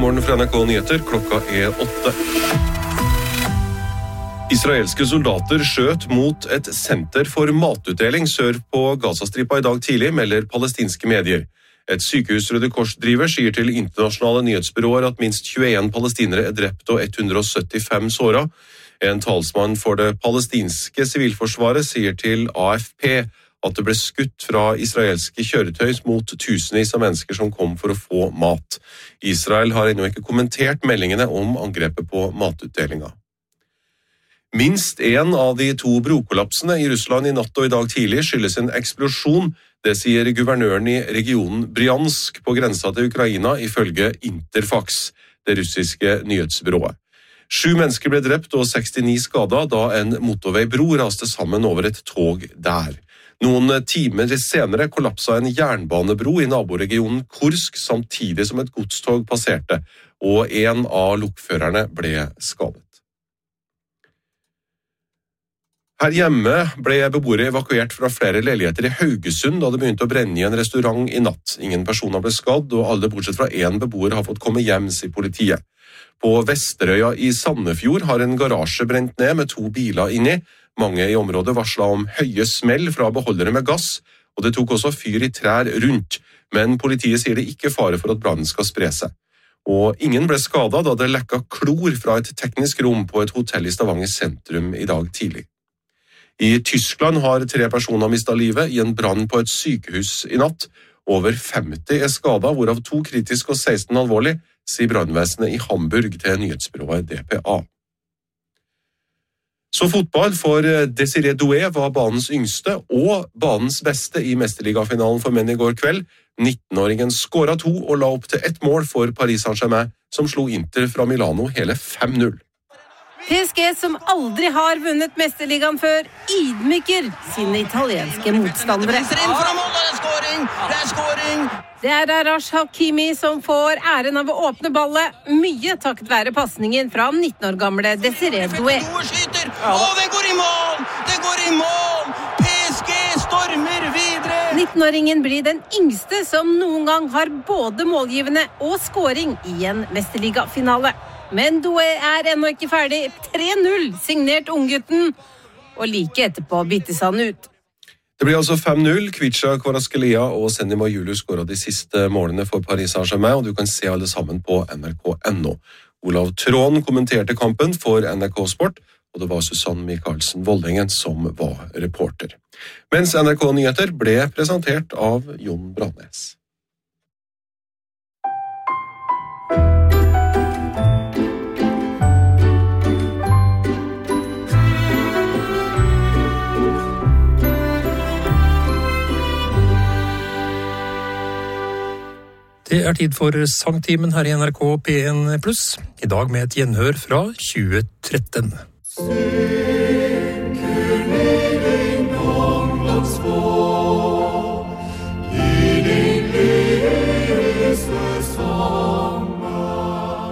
morgen fra NRK Nyheter, klokka 8. Israelske soldater skjøt mot et senter for matutdeling sør på Gazastripa i dag tidlig, melder palestinske medier. Et sykehus Røde Kors-driver sier til internasjonale nyhetsbyråer at minst 21 palestinere er drept og 175 såret. En talsmann for det palestinske sivilforsvaret sier til AFP at det ble skutt fra israelske kjøretøy mot tusenvis av mennesker som kom for å få mat. Israel har ennå ikke kommentert meldingene om angrepet på matutdelinga. Minst en av de 2 brokollapsene i Russland i natt og i dag tidlig skyldes en eksplosjon. Det sier guvernøren i regionen Bryansk på grensa til Ukraina ifølge Interfax, det russiske nyhetsbyrået. 7 mennesker ble drept og 69 skadet da en motorveibro raste sammen over et tog der. Noen timer senere kollapsa en jernbanebro i naboregionen Kursk samtidig som et godstog passerte, og en av lokførerne ble skadet. Her hjemme ble beboere evakuert fra flere leiligheter i Haugesund da det begynte å brenne i en restaurant i natt. Ingen personer ble skadd, og alle bortsett fra en beboer har fått komme hjem, sier politiet. På Vesterøya i Sandefjord har en garasje brent ned med 2 biler inni. Mange i området varslet om høye smell fra beholdere med gass, og det tok også fyr i trær rundt. Men politiet sier det ikke er fare for at brannen skal spre seg. Og ingen ble skadet da det lekket klor fra et teknisk rom på et hotell i Stavanger sentrum i dag tidlig. I Tyskland har 3 personer mistet livet i en brann på et sykehus i natt. Over 50 er skadet, hvorav 2 kritisk og 16 alvorlig, sier brannvesenet i Hamburg til nyhetsbyrået DPA. Så fotball, for Desiree Doué var banens yngste og banens beste i mesterligafinalen for menn i går kveld. 19-åringen skåret 2 og la opp til 1 mål for Paris Saint-Germain, som slo Inter fra Milano hele 5-0. PSG, som aldri har vunnet mesterligaen før, ydmyker sine italienske motstandere. Det er Arash Hakimi som får æren av å åpne ballet, mye takket være passningen fra 19 år gamle Desiree Doué. Og det går i mål! Det går i mål! PSG stormer videre! 19-åringen blir den yngste som noen gang har både målgivende og scoring i en mesterligafinale. Men Doué er ennå ikke ferdig. 3-0 signert unggutten, og like etterpå byttes han ut. Det blir altså 5-0. Kvicha, Kvaratskhelia og Senima Julius skåret de siste målene for Paris Saint-Germain, og du kan se alle sammen på nrk.no. Olav Trån kommenterte kampen for NRK Sport, og det var Susanne Michaelsen Voldingen som var reporter. Mens NRK Nyheter ble presentert av Jon Brandnes. Det er tid for sangtimen her i NRK P1+, i dag med et gjenhør fra 2013. Synker ned en ungdomsvår, i din lyse sommer.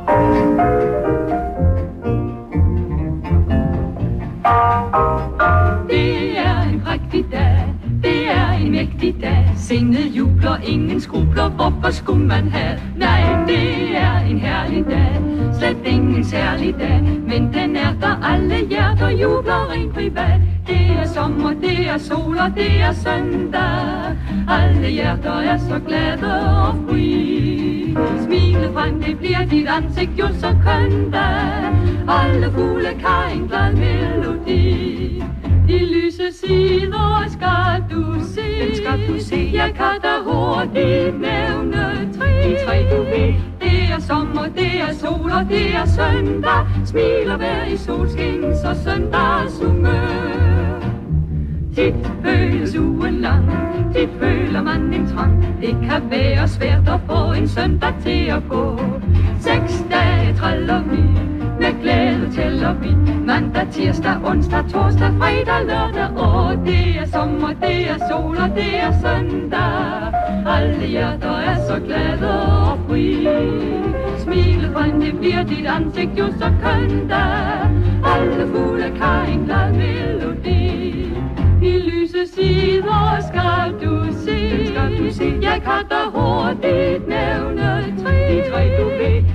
Det er en prægtig dag, det er en mægtig dag. Sindet jubler, ingen skrubler, hvorfor skulle man have? Nej, det er en herlig dag, slet ingen særlig dag. Men den er der, alle hjerter jubler rent privat. Det er sommer, det er sol og det er søndag. Alle hjerter er så glade og fri. Smile frem, det bliver dit ansigt jo så kønt. Alle fugle kan en glad melodi. De lyse sider skal du se. Dem skal du se. Jeg kan da hurtigt nævne 3. De 3 du ved. Det er sommer, det er sol og det er søndag. Smiler hver i solskin, så søndagshumør. Tit føles ugen lang, tit føler man en trang. Det kan være svært at få en søndag til at gå. 6 dage træller vi, med glæde tæller vi. Mandag, tirsdag, onsdag, torsdag, fredag, lørdag. Og det er sommer, det er sol og det er søndag. Alle hjerter er så glade og fri. Smile frem, det bliver dit ansigt jo så kønt. Alle fugle kan en glad melodi. De lyse sider skal du se. Jeg kan da hurtigt nævne 3. De 3 du ved.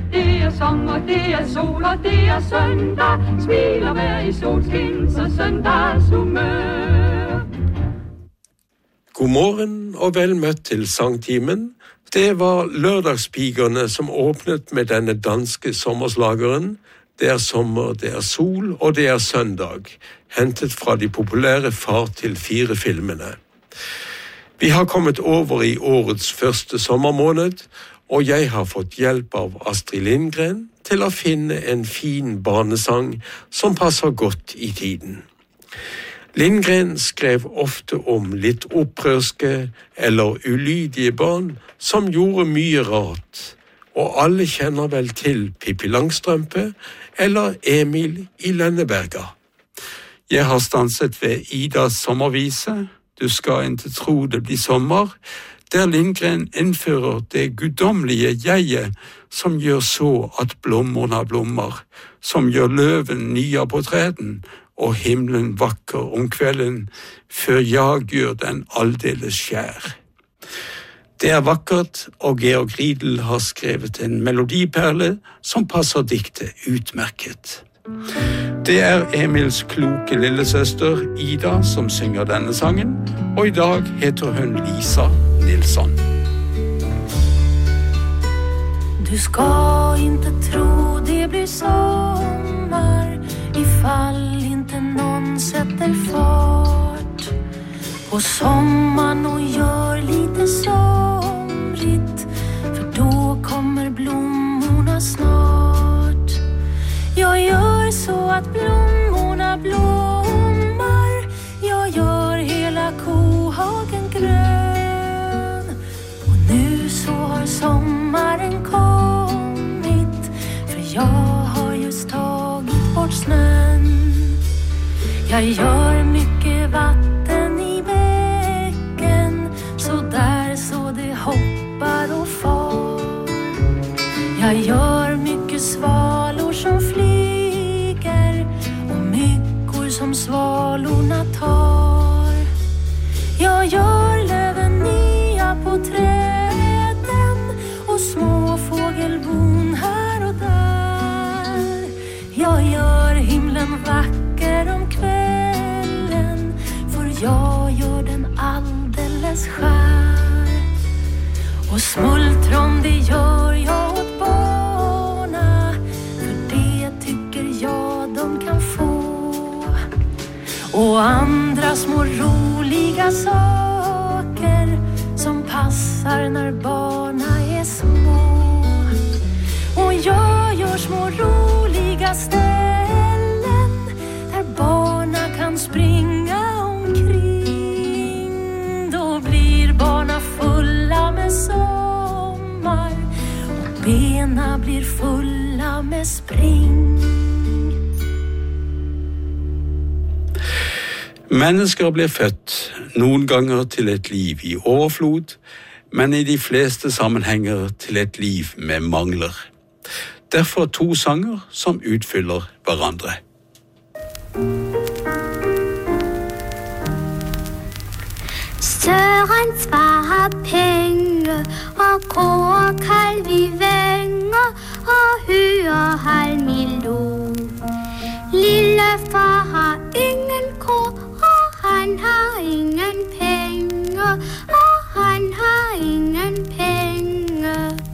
det er sol, og det er søndag. Smiler hver i solskins og søndagshumør. God morgen og vel møtt til sangtimen. Det var lørdagspigerne som åpnet med denne danske sommerslageren. Det er sommer, det er sol og det er søndag, hentet fra de populære Far til 4-filmene. Vi har kommet over i årets første sommermåned, og jeg har fått hjelp av Astrid Lindgren til å finne en fin barnesang som passer godt i tiden. Lindgren skrev ofte om litt opprørske eller ulydige barn som gjorde mye rart, og alle kjenner vel til Pippi Langstrømpe eller Emil i Lønneberga. Jeg har stanset ved Idas sommervise, Du skal ikke tro det blir sommer, der Lindgren innfører det guddommelige jeget som gjør så at blommerne blommer, som gjør løven nye på træden, og himmelen vakker om kvelden, før jeg gjør den aldeles skjær. Det er vakkert, og Georg Riedel har skrevet en melodiperle som passer diktet utmerket. Det er Emils kloke lillesøster Ida som synger denne sangen, og i dag heter hun Lisa Nilsson. Du ska inte tro det blir sommar ifall inte någon sätter fart på sommaren och gör lite somrigt, för då kommer blommorna snart. Jag gör så att blommorna blommar, jag gör hela kohagen grön. Och nu så har sommaren kommit, för jag har just tagit bort snön. Jag gör mycket vatten i bäcken, så där så det hoppar och far. Jag gör mycket svalor som flyger och myggor som svalorna tar. Jag gör löven nya på träden och små fågelbon här och där. Jag gör himlen vacker om kvällen, för jag gör den alldeles skär. Och smultron det gör jag åt barna, för det tycker jag de kan få. Och andra små roliga saker som passar när barna är små. Och jag gör små roliga ställen där barna kan springa omkring. Då blir barna fulla med sommar och bena blir fulla med spring. Mennesker blir født noen ganger til et liv i overflod, men i de fleste sammenhenger til et liv med mangler. Derfor 2 sanger som utfyller hverandre. Søren svarer penge, og grå kalv i venge, og hører halm i lo. Lille far har ingen ko, og han har ingen penge, og han har ingen penge.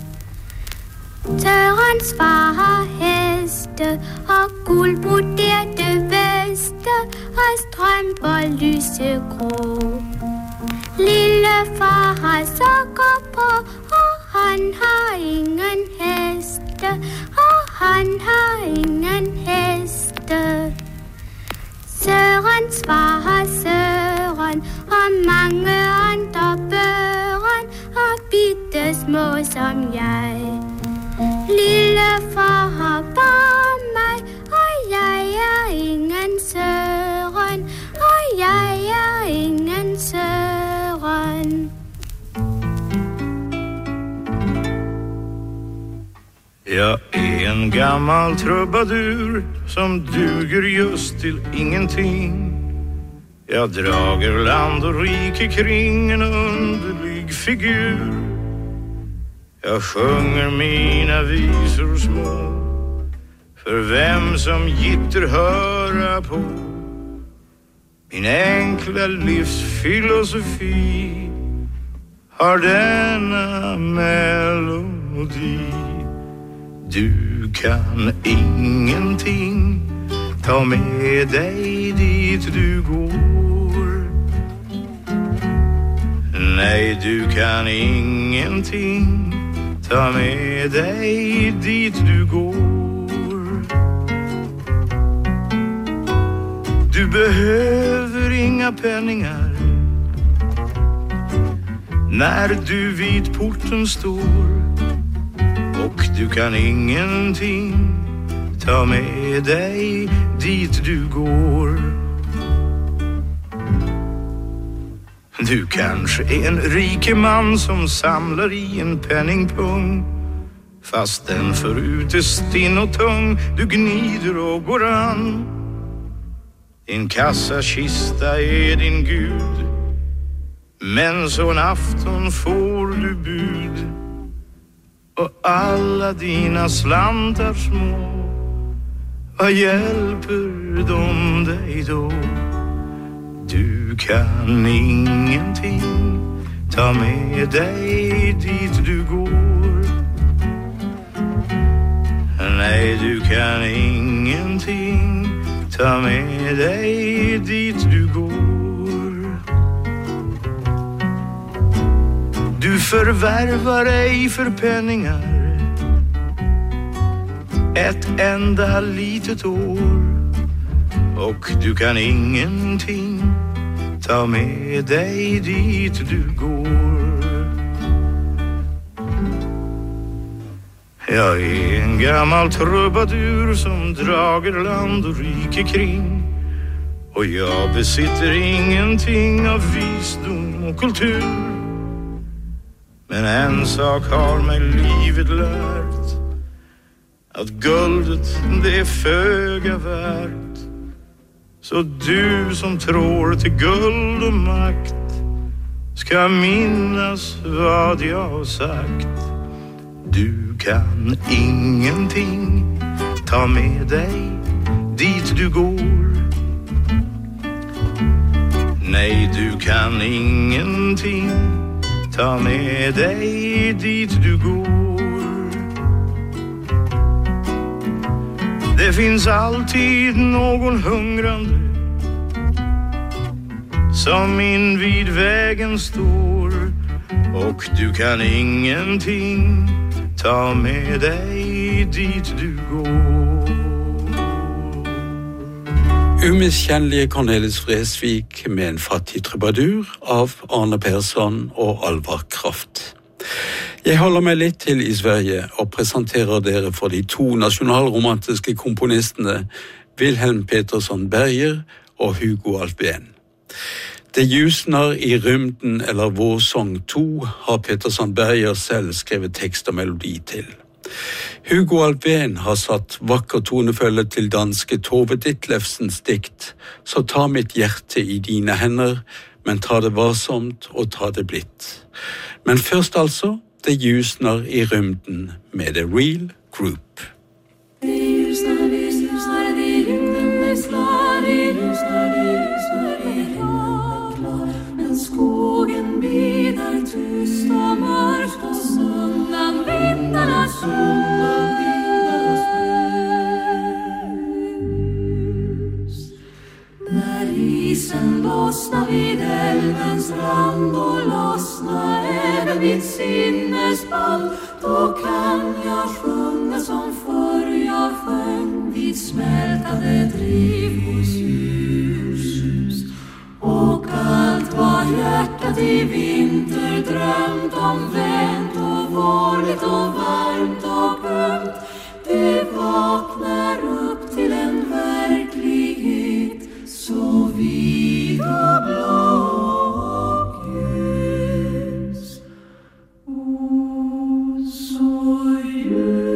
Sørens far har heste, og guldbroderte veste, og strømper lysegrå. Lille far har sokker på, og han har ingen heste, og han har ingen heste. Sørens far har Søren, og mange andre børn, og bitte små som jeg. Lille far har bare meg, og jeg er ingen Søren, og jeg er ingen Søren. Jag är en gammal trubadur som duger just till ingenting. Jag drager land och rike kring en underlig figur. Jag sjunger mina visor små för vem som gitter höra på min enkla livsfilosofi har denna melodi. Du kan ingenting ta med dig dit du går. Nej, du kan ingenting ta med dig dit du går. Du behöver inga penningar när du vid porten står. Och du kan ingenting ta med dig dit du går. Du kanske är en rik man som samlar i en penningpung, fast den förut är stinn och tung. Du gnider och går an. Din kassakista är din gud, men så en afton får du bud. Och alla dina slantar små, vad hjälper de dig då? Du kan ingenting ta med dig dit du går. Nej, du kan ingenting ta med dig dit du går. Du förvärvar ej för penningar ett enda litet år. Och du kan ingenting ta med dig dit du går. Jag är en gammal trubadur som drager land och rike kring. Och jag besitter ingenting av visdom och kultur. Men en sak har mig livet lärt, att guldet det är föga värt. Så du som tror till guld och makt ska minnas vad jag har sagt. Du kan ingenting ta med dig dit du går. Nej, du kan ingenting ta med dig dit du går. Det finns alltid någon hungrande som invid vägen står. Och du kan ingenting ta med dig dit du går. Umiskjennelige Cornelis Vreeswijk med en fattig trubadur av Arne Persson og Alvar Kraft. Jeg holder meg litt til i Sverige og presenterer dere for de to nasjonalromantiske komponistene Wilhelm Petersson Berger og Hugo Alfvén. Det ljusnar i rymden eller Vår sång 2 har Petersson Berger selv skrevet tekst og melodi til. Hugo Alfvén har satt vakker tonefølge til danske Tove Ditlevsens dikt Så ta mitt hjerte i dine hender, men ta det varsomt og ta det blidt. Men først altså, det ljusnar i rymden med The Real Group. Det ljusnar i rymden, det slår i ljusnar i rymden. Men skogen bidar tyst och mörkt och sundan vindarnas brus. När isen lossnar vid älvens rand och lossnar även mitt sinnesband, då kan jag sjunga som förr jag sjöng vid smältade drivhusljus. Och allt vad hjärtat i vinter drömt om vänt och vårligt och varmt och ömt, det vaknar upp till en verklighet så vid och blå och ljus. Och så ljus.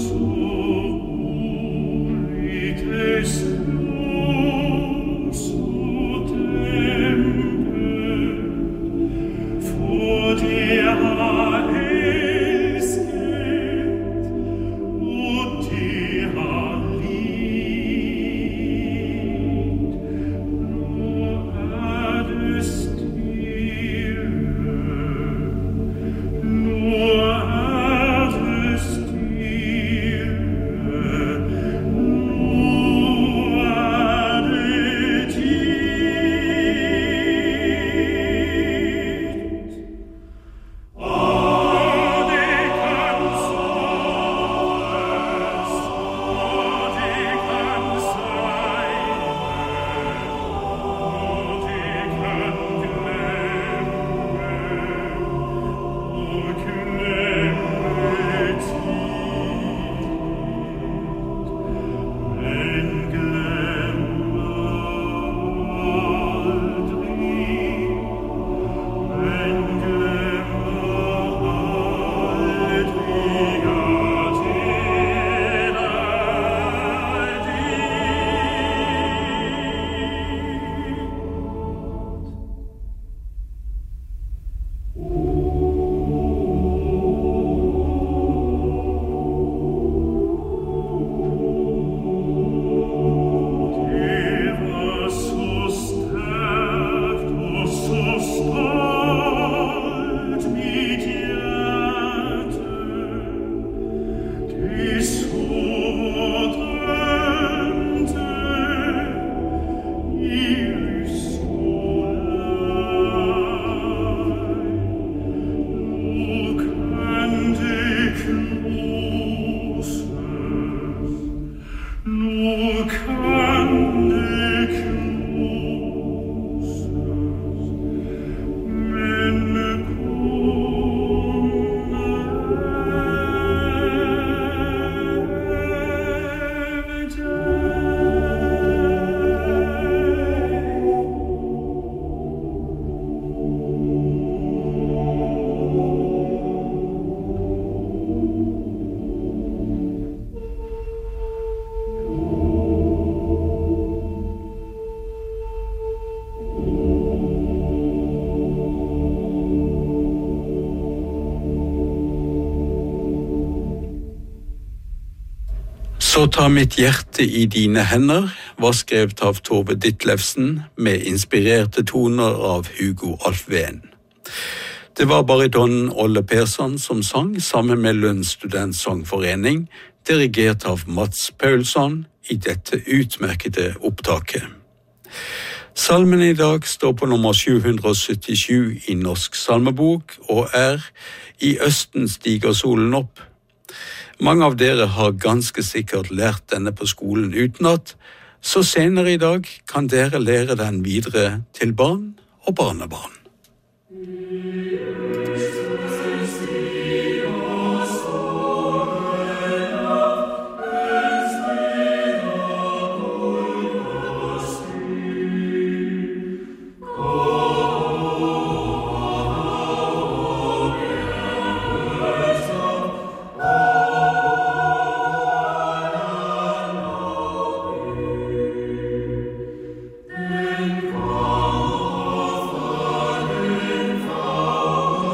Så ta mitt hjerte i dine hender var skrevet av Tove Ditlevsen med inspirerte toner av Hugo Alfvén. Det var baritonen Olle Persson som sang sammen med Lund Studentsangforening, dirigert av Mats Paulsson i dette utmerkede opptaket. Salmen i dag står på nummer 777 i Norsk salmebok og I østen stiger solen opp. Mange av dere har ganske sikkert lært denne på skolen utenat, så senere i dag kan dere lære den videre til barn og barnebarn. Oh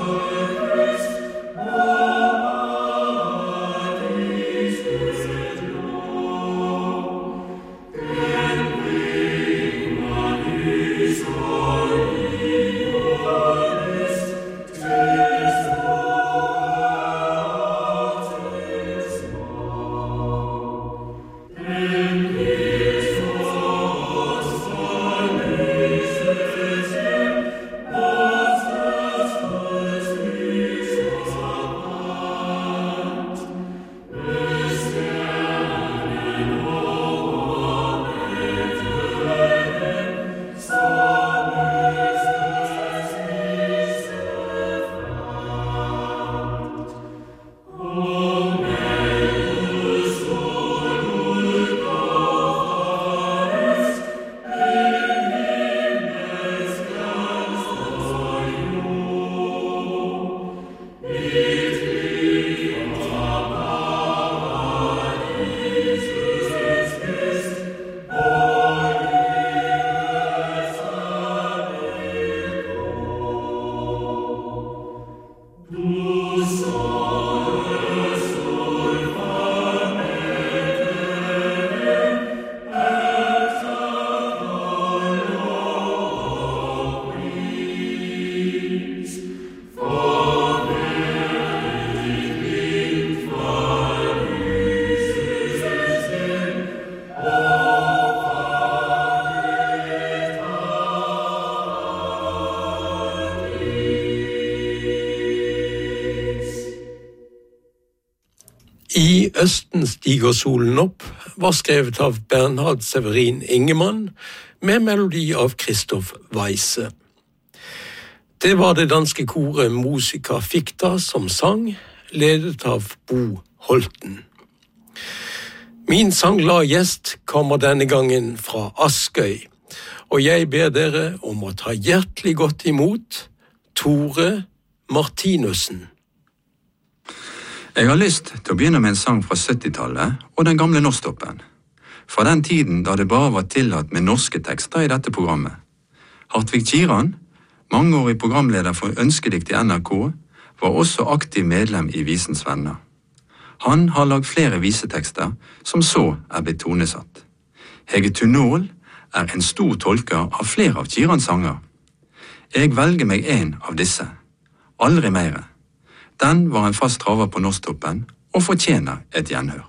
I Østen stiger solen opp var skrevet av Bernhard Severin Ingemann med melodi av Christoph Weisse. Det var det danske koret Musica Ficta som sang, ledet av Bo Holten. Min sangglade gjest kommer denne gangen fra Askøy, og jeg ber dere om å ta hjertelig godt imot Tore Martinussen. Jeg har lyst til å begynne med en sang fra 70-tallet og den gamle Norsktoppen. Fra den tiden da det bare var tillatt med norske tekster i dette programmet. Hartvig Kiran, mangeårig programleder for Ønskedikt i NRK, var også aktiv medlem i Visens Venner. Han har lagd flere visetekster som så blitt tonesatt. Hege Tunål en stor tolker av flere av Kirans sanger. Jeg velger meg en av disse. Aldri mere. Den var en fast traver på Norsktoppen og fortjener et gjenhør.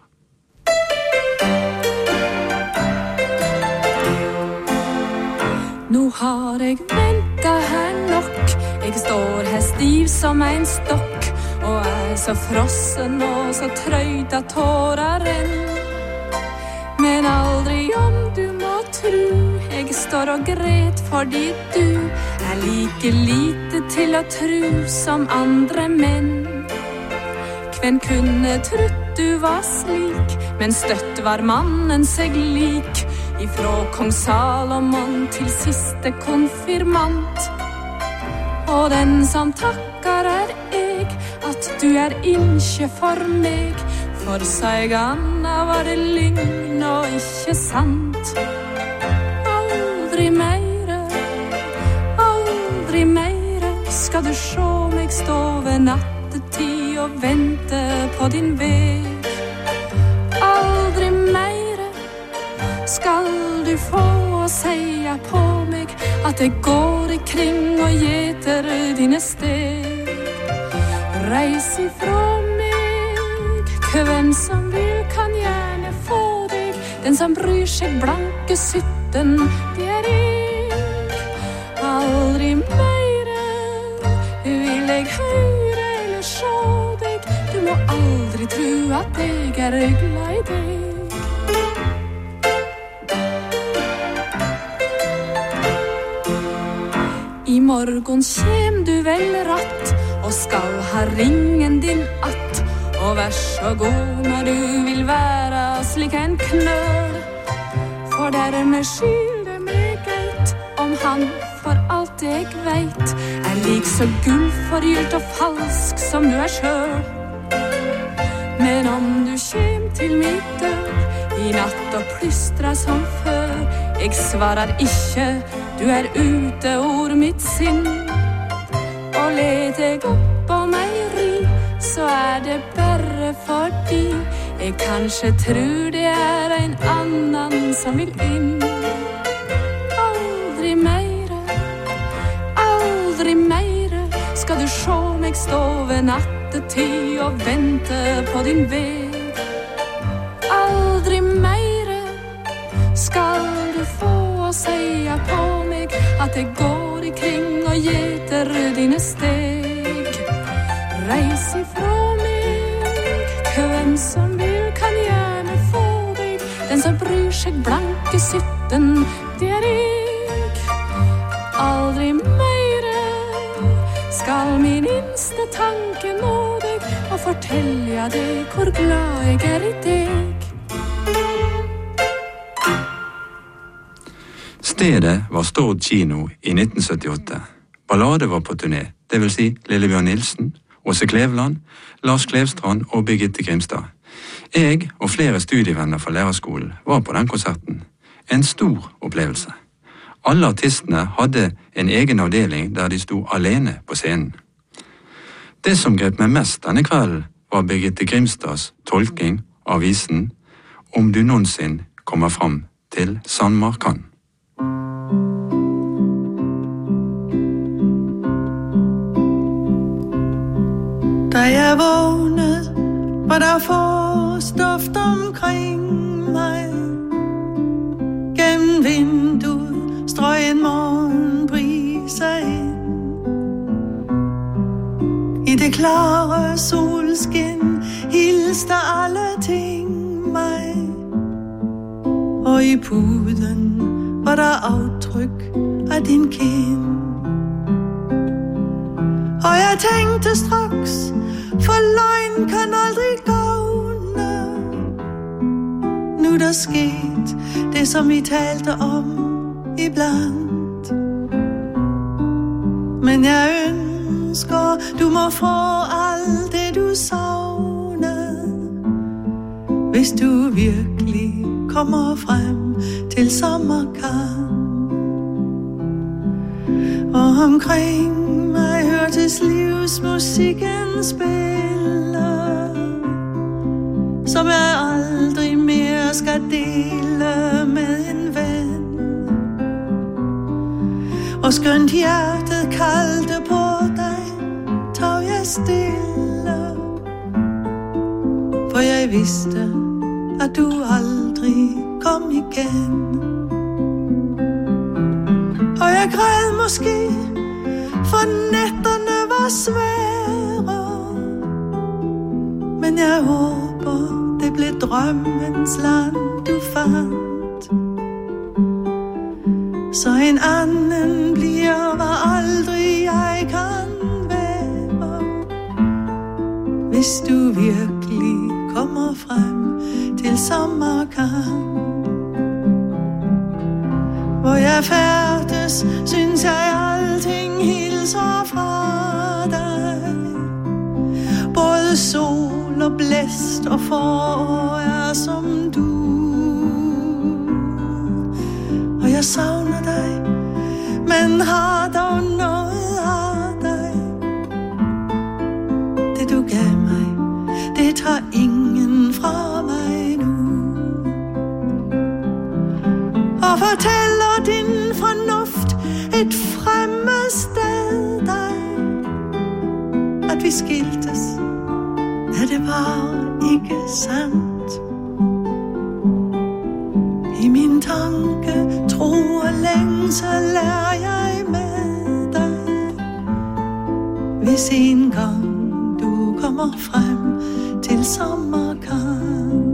Nå har jeg ventet her nok. Jeg står her stiv som en stokk og så frossen og så trøyt at tårer renn. Men aldri om du må tru, jeg står og gret fordi du like lite til å tru som andre menn. Kven kunne trutt du var slik, men støtt var mannen seg lik, ifrå kong Salomon til siste konfirmant. Og den som takkar jeg, at du innskje for meg, for seg anna var det lygn og ikke sant. Aldri meire, skal du sjå meg stå ved nattetid og vente på din veg. Aldri meire skal du få å seie på meg at jeg går ikring og gjeter dine steg. Reis ifrå meg, hvem som vil kan gjerne få deg. Den som bryr seg blanke 17, det jeg. Aldri meire vil jeg høre eller sjå deg. Du må aldri tro at jeg glad i deg. I morgon kjem du vel ratt og skal ha ringen din att. Og vær så god når du vil være slik en knøl. For dermed skylder meg geit om han for alt jeg vet lik så gullforgylt og falsk som du sjøl. Men om du kjem til mitt dør i natt og plystrer som før, jeg svarar ikke, du ute ord mitt sinn. Og let jeg opp på meg ri, så det bare fordi jeg kanskje tror det en annan som vil inn. Aldri meire skal du sjå meg stå ved nattetid og vente på din veg. Aldri meire skal du få å seie på meg at jeg går ikring og gjeter dine steg. Reis ifrå meg, hvem som vil kan gjerne få deg. Den som bryr seg blanke 17, det jeg. Aldri meire skal min inste tanke nå deg og fortelle deg hvor glad jeg i deg. Stedet var Stord kino i 1978. Ballade var på turné, det vil si Lillebjørn Nilsen, Åse Kleveland, Lars Klevstrand og Birgitte Grimstad. Jeg og flere studievenner fra lærerskolen var på den konserten. En stor opplevelse. Alle artistene hadde en egen avdeling der de sto alene på scenen. Det som grep meg mest denne kvelden var Birgitte Grimstads tolking av visen Om du noensinne kommer fram til Sandmarkan. Da jeg vågnet, var der forårsduft omkring mig. Gennem vinduet strøg en morgenbris ind. I det klare solskin hilste vidste alle ting mig. Og i puden var der aftryk af din kind. Og jeg tænkte straks, for løgn kan aldrig gavne. Nu der sket det, som vi talte om iblandt. Men jeg ønsker, du må få alt det, du savner, hvis du virkelig kommer frem til sommerkamp. Og omkring mig hørtes livsmusikken spille, som jeg aldrig mere skal dele med en ven. Og skønt hjertet kaldte på dig, tog jeg stille, for jeg vidste, at du aldrig kom igen. Og jeg græd måske, for nætterne var svære, men jeg håber, det blev drømmens land, du fandt. Så en anden bliver, hvad aldrig jeg kan være, hvis du virkelig kommer frem til sommerkamp. Hvor jeg færdes, synes jeg alting hilser fra dig. Både sol og blæst og forår er som du. Og jeg savner dig, men har dog noget af dig. Det du gav mig, det tager ingen fra mig nu. Og fortæller din fornuft et fremmed sted dig, at vi skiltes, er det bare ikke sandt. I min tanke, tro og længsel er jeg med dig, hvis en gang du kommer frem til sommerkamp.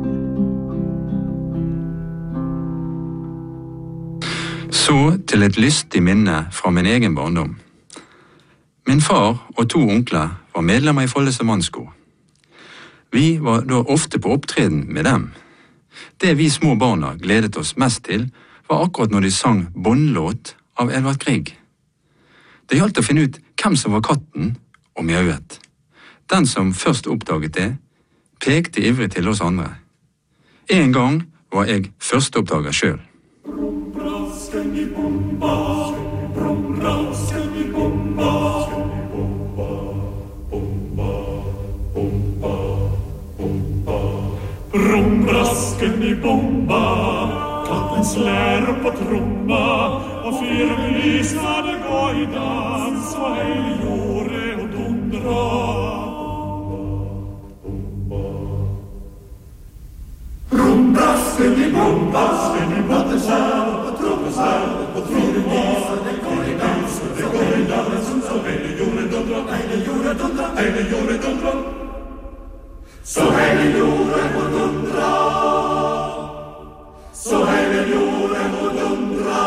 Så til et lystig minne fra min egen barndom. Min far og 2 onkler var medlemmer i Follese mannskor. Vi var da ofte på opptreden med dem. Det vi små barna gledet oss mest til, var akkurat når de sang båndlåt av Edvard Grieg. Det gjaldt å finne ut hvem som var katten og mjauet. Den som først oppdaget det, pekte ivrig til oss andre. En gang var jeg førsteoppdager selv. Brumbrasken i bomba, katten slår på tromma, og 4 lysene går i dans, og hele jordet og dundra. Brumbrasken i bomba, katten slår på tromma, og 4 lysene går i dans, og det går i dans, så hele jordet dundra, hele jordet dundra, hele jordet dundra. Så hele jorden må dundra, så hele jorden må dundra.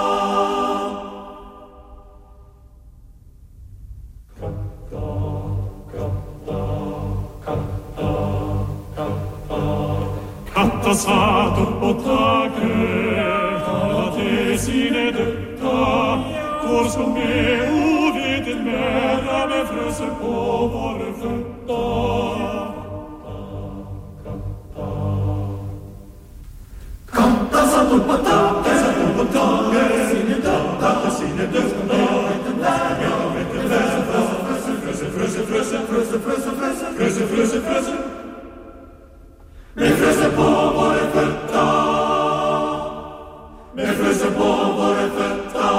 Katta, katta, katta, katta. Katta satt opp på taket, tala til sine døtter. Hvor skal med uviten være med frøse på våre føtter? Katta satt opp på taket, sine døtter. Frøse. Med frøse på våre føtter. Med frøse på våre føtter.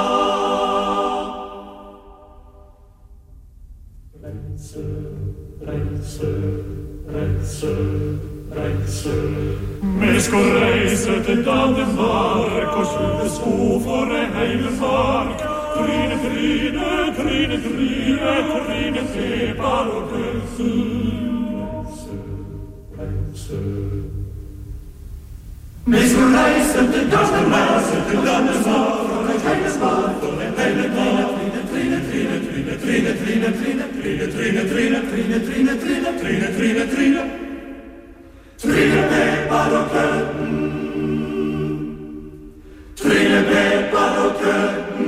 Reise. Vi skal reise til Danmark og skjule sko for en hele mark. Trine, pepar og kølsen. Vi skal reise til Danmark, til landets mat, for en hele mat, for en hele mat. Trine, trine, trine, trine, trine, trine, trine, trine, trine, trine, trine, trine, trine, trine, trine. Trine Pepper og Køtten. Trine Pepper og Køtten.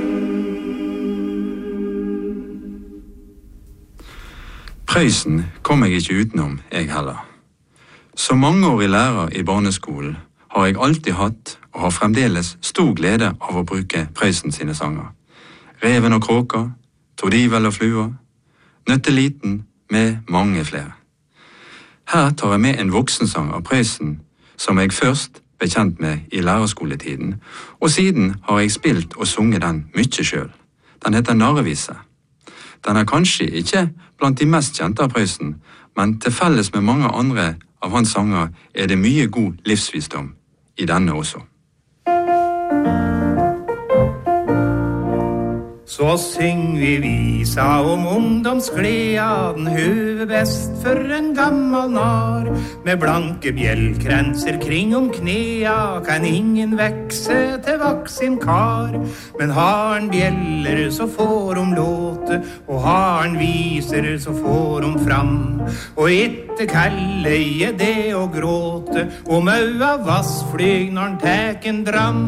Prøysen kom jeg ikke utenom, jeg heller. Som mangeårig lærer i barneskolen har jeg alltid hatt og har fremdeles stor glede av å bruke Prøysen sine sanger. Reven og kråka, Tordivel og flua, Nøtteliten med mange flere. Her tar jeg med en voksensang av Prøysen som jeg først ble kjent med i lærerskoletiden, og siden har jeg spilt og sunget den mye selv. Den heter Narrevise. Den er kanskje ikke blant de mest kjente av Prøysen, men til felles med mange andre av hans sanger er det mye god livsvisdom i denne også. Så syng vi visa om ungdomsgleda, den høve best for en gammel nar. Med blanke bjellkrenser kring om knea, kan ingen vekse til vaksin kar. Men har han bjeller, så får om låte, og har han viser, så får om fram. Og etter kalle i det å gråte, og maua vassflyg når han teken dram.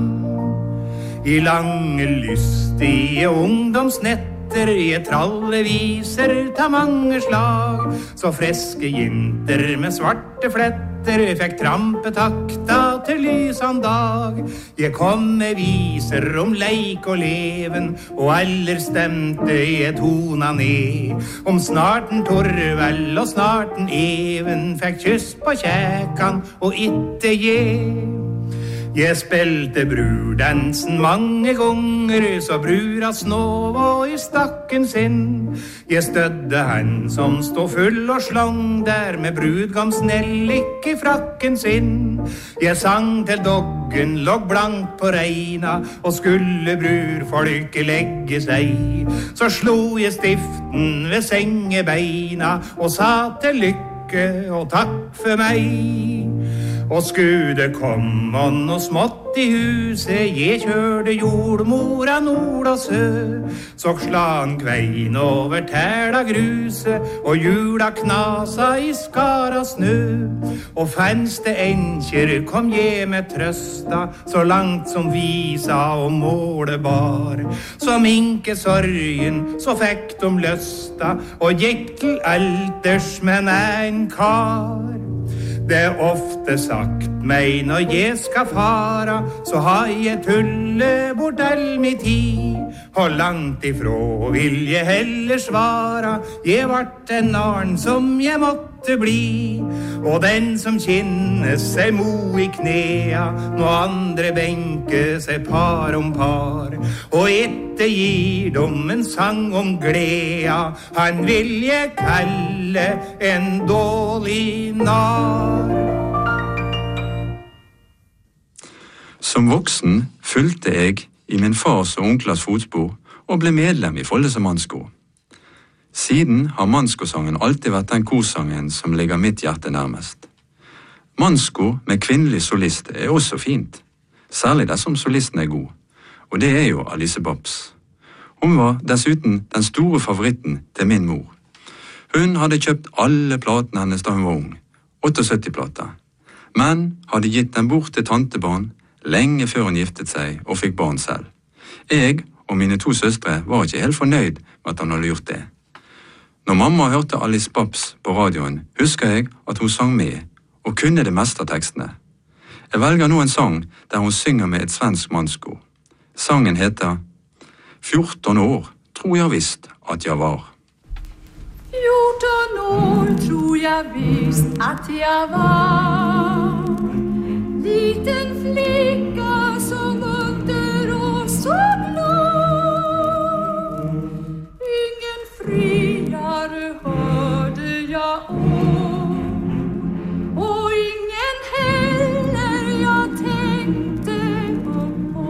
I lange lystige ungdomsnetter, i tralleviser ta mange slag. Så freske jinter med svarte fletter fikk trampetakta til lysan dag. Jeg kom med viser om leik og leven, og aller stemte jeg tona ned. Om snarten Torvald og snarten Even fikk kyss på kjækan og itte jeg. Jeg spilte brurdansen mange ganger, så brura snov og i stakken sin. Jeg stødde han som stod full og slang der med brudgomsnellik i frakken sin. Jeg sang til doggen låg blankt på reina, og skulle brurfolket legge seg. Så slo jeg stiften ved sengebeina og sa til lykke og takk for meg. Og skude kom on og smått i huset, jeg kjørte jordmora nord og sø. Så slan kvein over tæla gruset, og hjula knasa i skara snø. Og fannste enkjer kom jeg med trøsta, så langt som visa og måle bar. Så minke sorgen, så fikk de løsta, og gikk til alters med en kar. Det er ofte sagt meg når jeg skal fara, så har jeg tulle bort all min tid. Og langt ifrå vil jeg heller svara, jeg vart en arn som jeg måtte bli. Og den som kjenner seg mo i knea, når andre benker seg par om par. Og etter gir dem en sang om gleda, han vil jeg kalle en dårlig nar. Som voksen fulgte jeg i min fars og onklers fotspor og ble medlem i Follese mannskor. Siden har mannskorsangen alltid vært den korsangen som ligger mitt hjerte nærmest. Mannskor med kvinnelig solist er også fint, særlig dersom solisten er god, og det er jo Alice Babs. Hun var dessuten den store favoritten til min mor. Hun hadde kjøpt alle platene hennes da hun var ung, 78 plater, men hadde gitt den bort til tantebarn lenge før hun giftet seg og fikk barn selv. Jeg og mine 2 søstre var ikke helt fornøyd med at han hadde gjort det. Når mamma hørte Alice Babs på radioen, husker jeg at hun sang med og kunne det meste av tekstene. Jeg velger nå en sang der hun synger med et svensk mannskor. Sangen heter 14 år tror jeg visst at jeg var. 14 år tror jeg visst at jeg var. Liten flicka som munter og så glad. Ingen friare hørte jeg om, og ingen heller jeg tenkte på.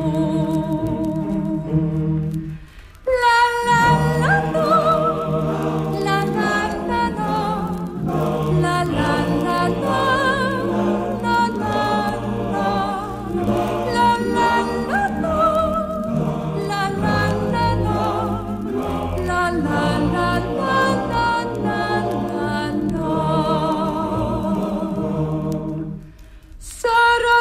La la la la, la la la la, la la la la.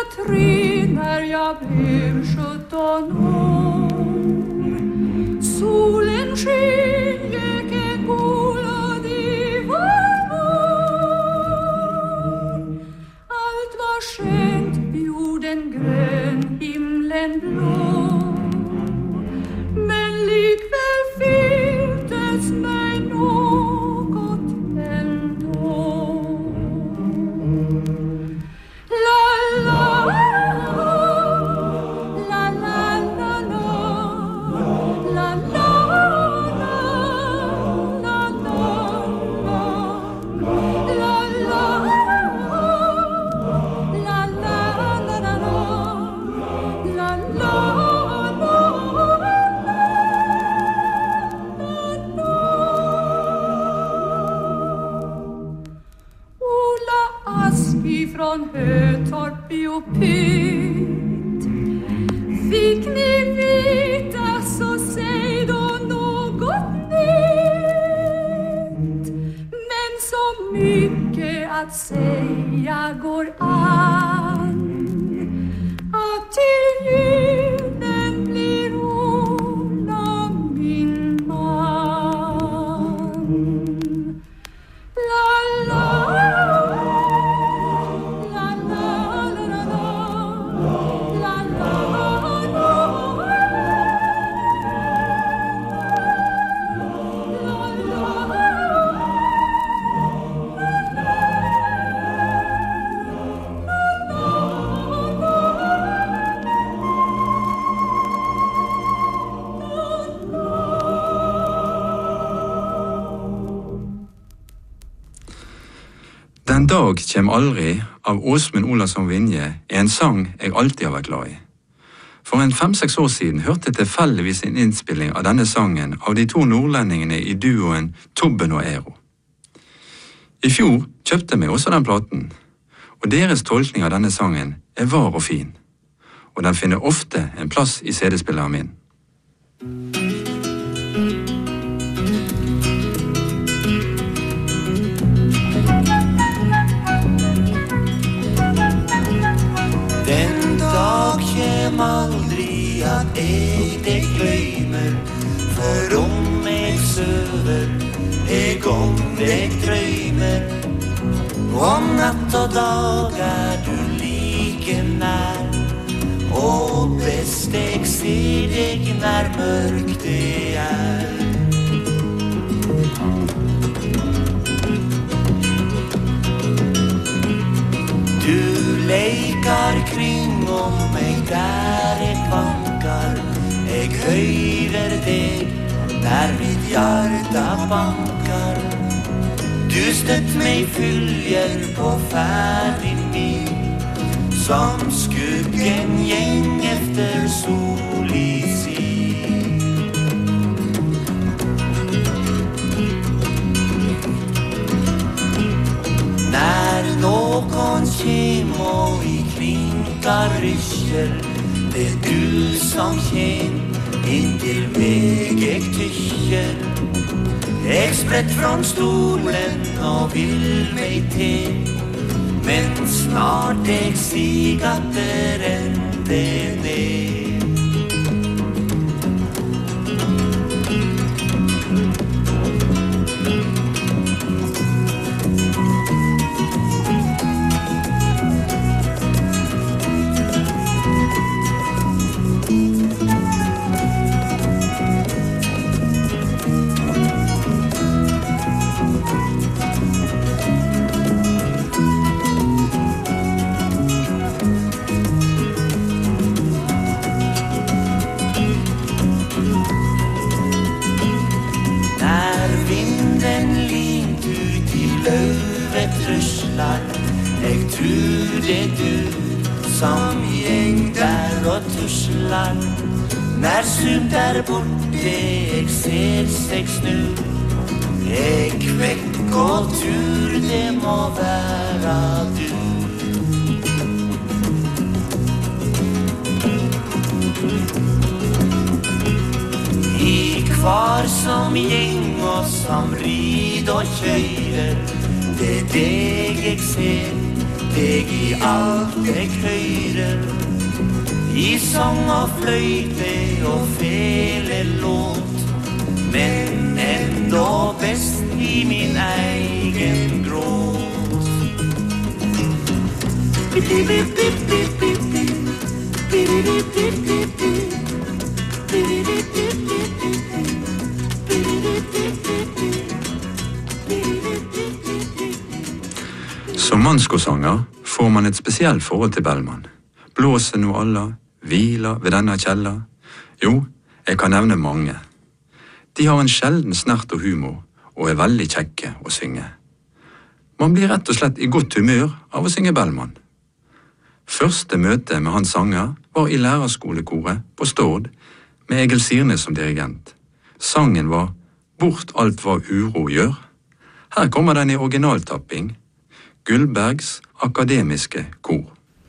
var 3 när jag blev 17 år. Solen sken, göken gol och det var vår. Allt var skönt, jorden grön, himlen blå. Men likväl fylldes mig något ändå. La la la la la la från Hötorp och Pyt. Fick ni veta så säg då något nytt. Men så mycket att säga går an att till julen blir Ola min man. La la. Den dag kjem aldri av Åsmund Olavsson Vinje en sang jeg alltid har vært glad i. For en 5-6 år siden hørte jeg tilfeldigvis en innspilling av denne sangen av de 2 nordlendingene i duoen Tobben og Ero. I fjor kjøpte jeg meg også den platen, og deres tolkning av denne sangen var og fin, og den finner ofte en plass i CD-spilleren min. Kjem aldri at jeg det gløymer, for om jeg søver, jeg om jeg drøymer. Og natt og dag du like nær, og best jeg ser deg når mørkt det Du leikar kring om meg der jeg vankar, jeg høyrer deg der mitt hjärta bankar. Du støtt meg fylger på färden min, som skuggen gäng efter sol i sid. När någon kjem och i kvinkar rysker, det du som kjem intill meg jeg tykker. Jeg sprett från stolen og vill meg til, men snart jeg sig at det rende ned. Jeg tror det du som gjeng der og tuslar. Når sumt borte jeg ser seg snu, jeg kvekk og tur det må være du. I kvar som gjeng og som rid og kjøyrer, det deg jeg ser, deg I alt jeg hører, I sang og fløyte og fele låt, men enda best I min egen gråt. Som mannskosanger får man et spesielt forhold til Bellman. Blåser nå alla, hviler ved denne kjella. Jo, jeg kan nevne mange. De har en sjelden snert og humor, og er veldig kjekke å synge. Man blir rett og slett I godt humør av å synge Bellman. Første møte med hans sanger var I lærerskolekoret på Stord, med Egil Sirnes som dirigent. Sangen var «Bort alt hva uro gjør». Her kommer den I originaltapping, Gullbergs akademiske kor.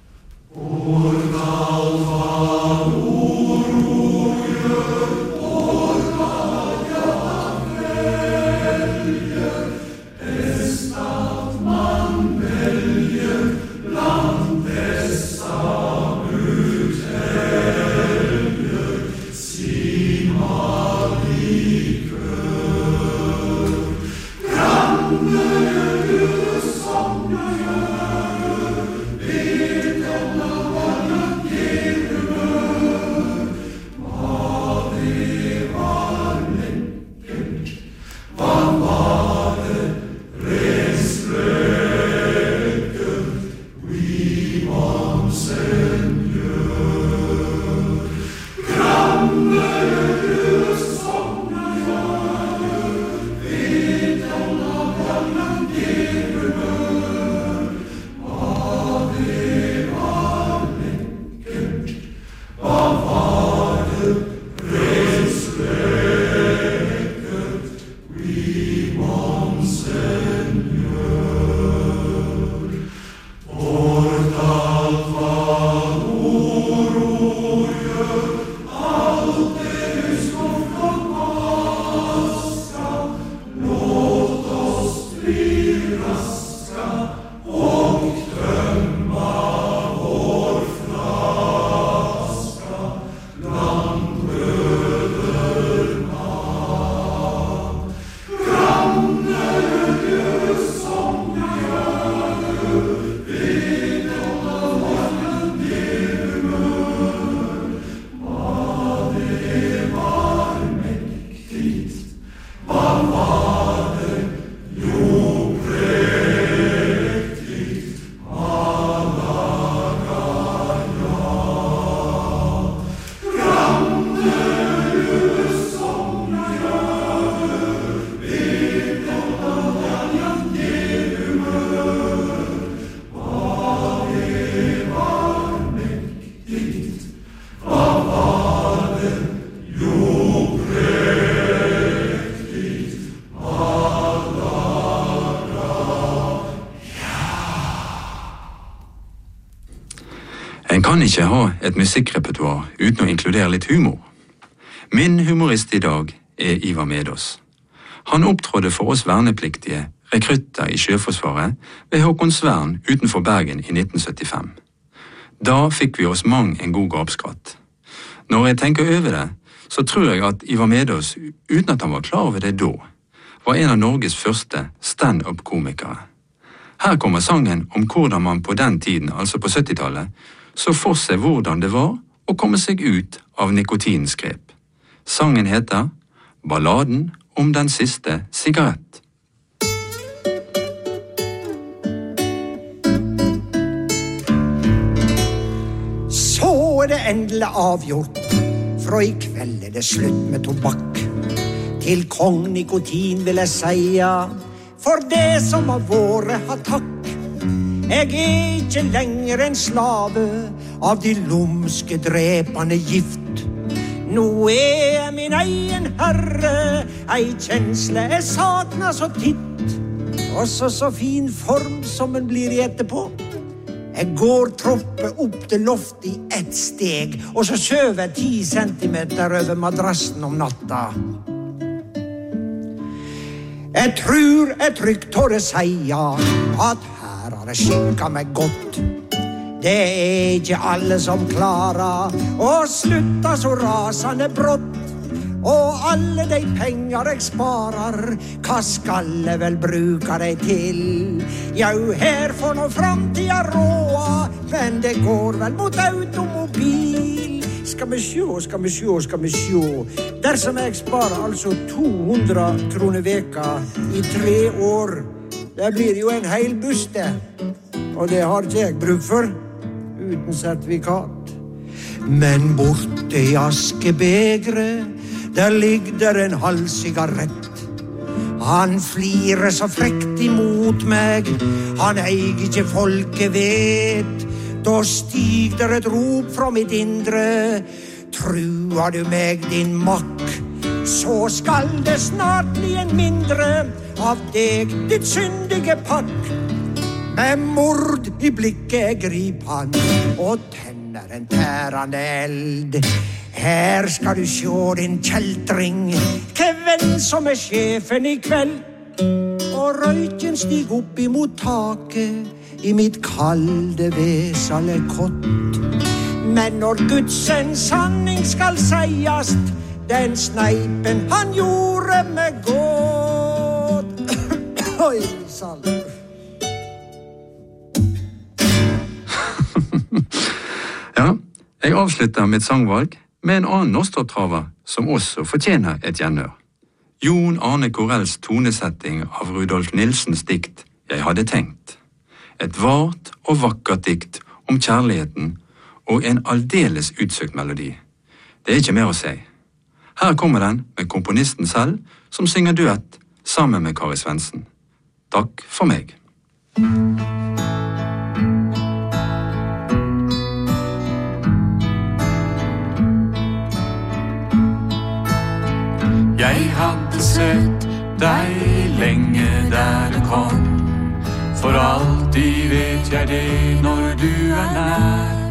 En kan ikke ha et musikkrepertoar uten å inkludere litt humor. Min humorist I dag Ivar Medås. Han opptrådde for oss vernepliktige rekrutter I Sjøforsvaret ved Håkonsvern utenfor Bergen I 1975. Da fikk vi oss mang en god gapskratt. Når jeg tenker over det, så tror jeg at Ivar Medås, uten at han var klar over det da, var en av Norges første stand-up-komikere. Her kommer sangen om hvordan man på den tiden, altså på 70-tallet, så for seg hvordan det var å komme seg ut av nikotinskrep. Sangen heter Balladen om den siste sigarett. Så det endelig avgjort, fra I kveld det slutt med tobakk. Til kong nikotin vil jeg seia, for det som har vært har takk. Jeg ikke lenger en slave av de lumske drepende gift. Nå jeg min egen herre, ei kjensle jeg sakna så titt. Også så fin form som en blir I etterpå. Jeg går troppe opp til loft I ett steg, og så søver jeg 10 centimeter over madrassen om natta. Jeg tror jeg trygt tåre seia at her har bare skikka meg godt. Det ikke alle som klarer å slutta så rasende brått. Og alle de penger jeg sparer, hva skal jeg vel bruke de til? Jau, her får nå framtida råa, men det går vel mot automobil. Skal vi sjå. Dersom jeg sparer altså 200 kroner veka i 3 år, det blir jo en hel buste. Og det har ikke jeg bruk for, uten sertifikat. Men borte i askebegret, der ligger der en halv sigarett. Han flirer så frekt imot meg, han eier ikke folket vet. Da stig der et rop fra mitt indre, truer du meg din makk, så skal det snart bli en mindre av deg, ditt syndige pakk. Med mord i blikket jeg grip han, og tenner en tærende eld. Her skal du sjå din kjeltring, hvem som sjefen i kveld. Og røyken stig opp imot taket i mitt kalde vesale kott. Men når Gudsens sanning skal seiast, den sneipen han gjorde meg godt. Oi, sann. Ja, jeg avslutter mitt sangvalg med en annen norsktopptraver som også fortjener et gjenhør. Jon Arne Corells tonesetting av Rudolf Nilsens dikt «Jeg hadde tenkt». Et vart og vakkert dikt om kjærligheten og en aldeles utsøkt melodi. Det er ikke mer å si. Her kommer den med komponisten selv, som synger duett sammen med Kari Svendsen. Takk for meg. Jeg hadde sett deg lenge der du kom, for alltid vet jeg det når du er nær.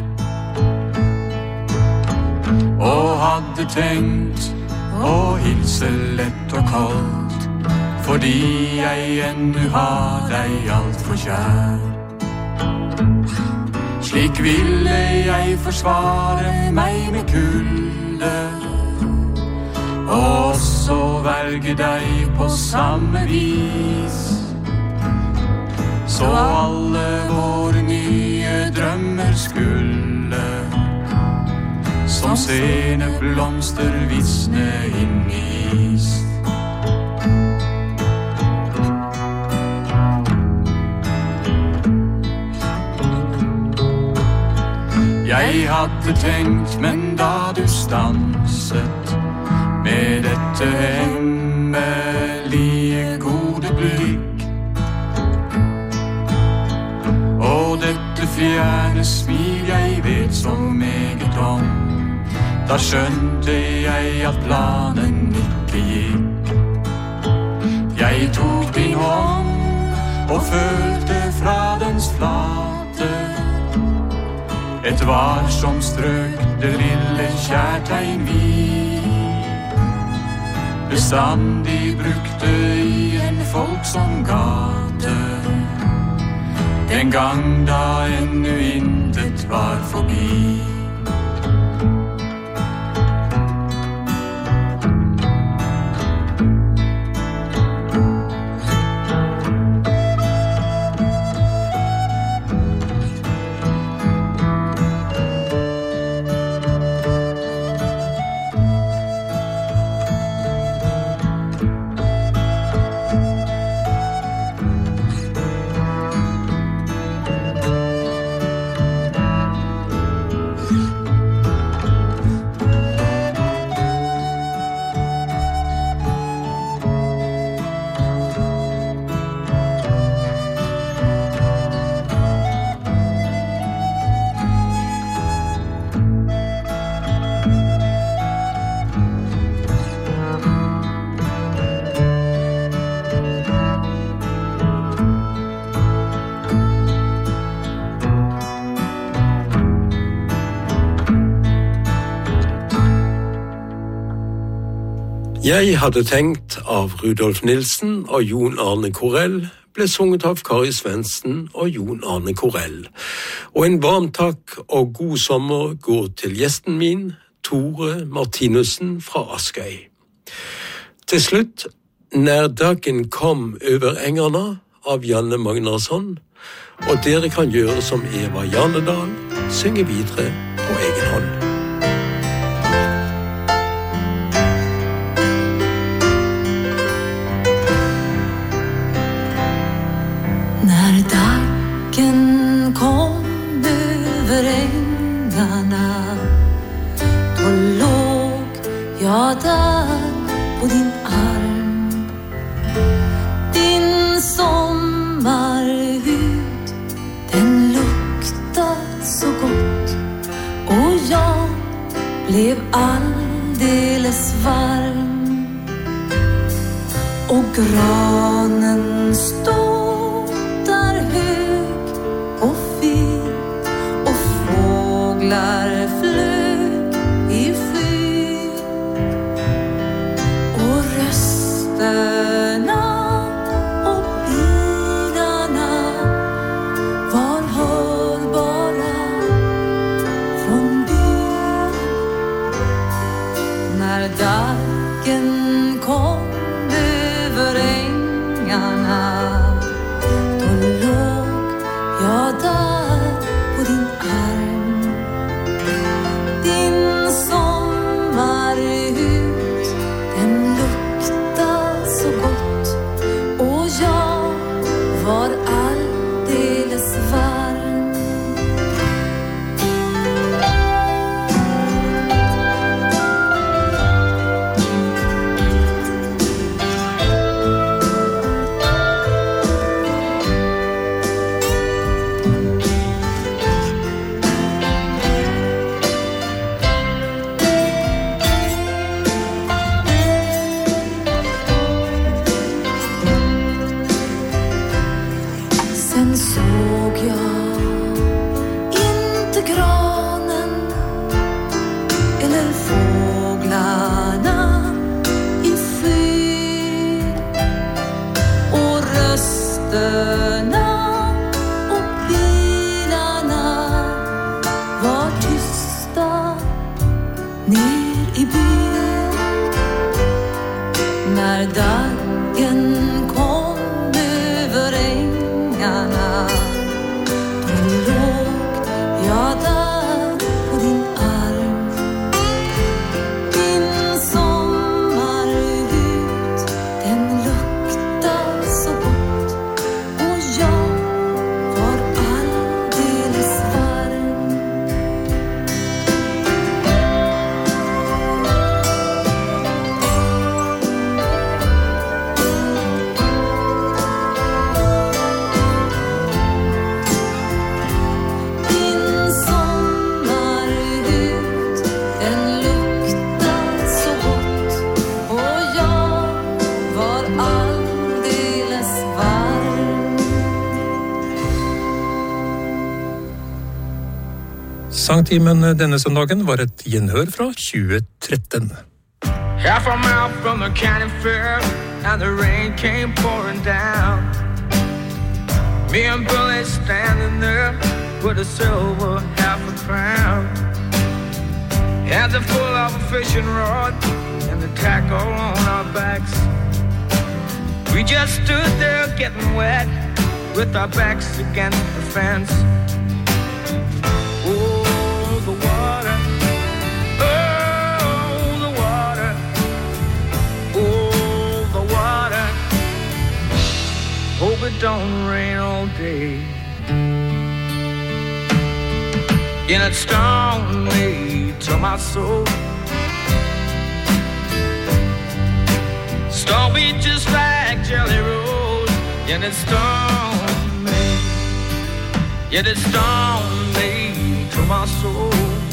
Og hadde tenkt å hilse lett og koldt, fordi jeg ennå har deg alt for kjær. Slik ville jeg forsvare meg med kulde, og så velge deg på samme vis. Så alle våre nye drømmer skulle som sene blomster visne inn i is. Jeg hadde tenkt, men da du stanset med dette hemmelige gode blikk og dette fjerne smil jeg vet så meget om, da skjønte jeg at planen ikke gikk. Jeg tok din hånd og følte fra dens flate et varsomt strøk det lille kjærtegn vi bestandig brukte i en folksom gate, den gang da ennå intet var forbi. Jeg hadde tenkt av Rudolf Nilsen og Jon Arne Corell ble sunget av Kari Svendsen og Jon Arne Korell. Og en varm takk og god sommer går til gjesten min, Tore Martinussen fra Askøy. Til slutt, Når dagen kom over engerna av Janne Magnarsson, og dere kan gjøre som Eva Janedal, synge videre på egen hånd. När dagen kom över ängarna, då låg jag där på din arm. Din sommarhud, den luktar så gott, och jag blev alldeles varm. Och granen stod där hög och fin, och fåglar flög i skyn, och rösterna och bilarna var hörbara från byn. När dagen kom över ängarna, då låg jag där på din arm. Din sommarhud, den luktar så gott, och jag var alldeles varm. Sen såg jag inte granen eller fåglarna i skyn, och rösterna och bilarna var tysta ner i byn. När dagen kom över ängarna, då låg jag där på din arm. Din sommarhud, den luktar så gott, och jag var alldeles varm. Din sommarhud, den luktar så gott, och jag var alldeles varm. Sangtimen denne søndagen var et gjenhør fra 2013. Half a mile from the county fair, and the rain came pouring down. Me and Billy standing there with a silver half a crown. Hands are full of a fishing rod and the tackle on our backs. We just stood there getting wet with our backs against the fence. Oh, the water. Oh, the water. Oh, the water. Hope it don't rain all day. And it stung me to my soul. Stung me just like Jelly Roll. And it stung me. Yet it stung me to my soul.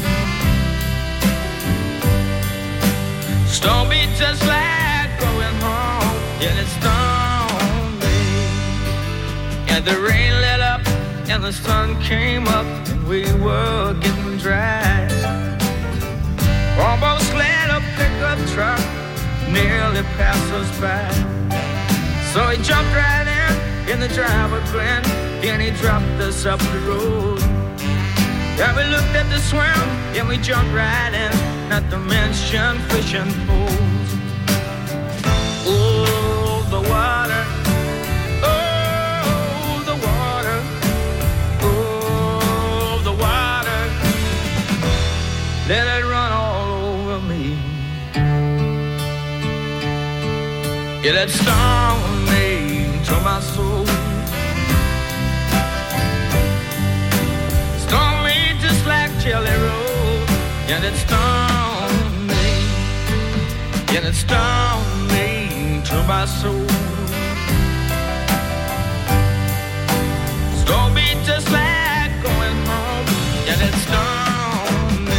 Stung me just like going home. And it stung me. And the rain let up and the sun came up, and we were getting dry. Almost let a pickup truck nearly pass us by. So he jumped right in and the driver grinned, and he dropped us up the road. Yeah, we looked at the swim, and we jumped right in, not to mention fishing poles. Oh, the water, oh, the water, oh, the water, let it run all over me. Yeah, that stung me to my soul. Stung me just like Jelly Roll. Yeah, that stung me. Yeah, that stung me to my soul. Stung me just like going home. Yeah, that stung me.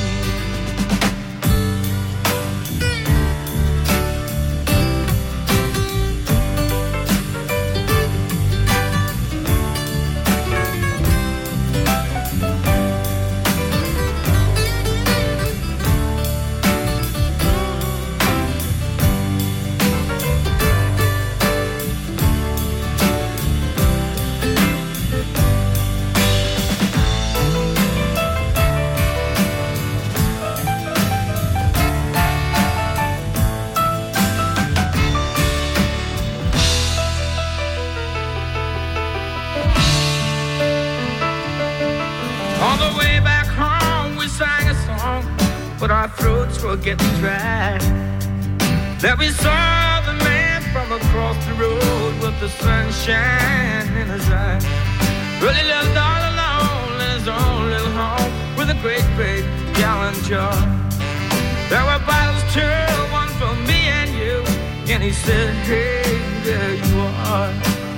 On the way back home, we sang a song, but our throats were getting dry. Then we saw the man from across the road with the sunshine in his eyes. Really lived all alone in his own little home with a great big gallon jar. There were bottles too, one for me and you. And he said, hey, there you are.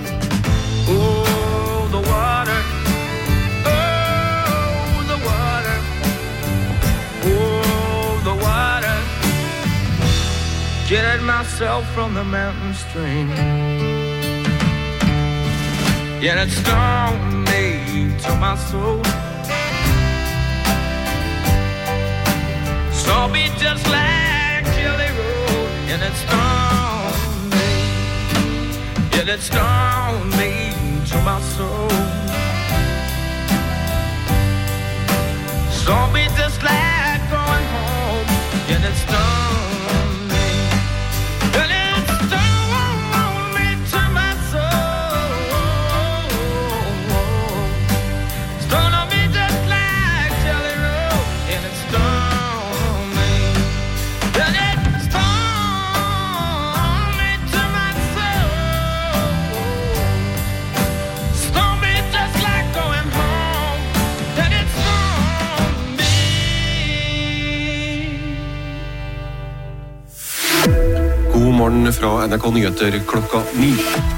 Oh, the water. Jetted myself from the mountain stream. Yeah, it stung me to my soul. Stung me just like Jelly Roll. And it stung me. Yeah, it stung me to my soul. Stung me just like going home. Yeah, it stung. God morgen fra NRK Nyheter klokka 9.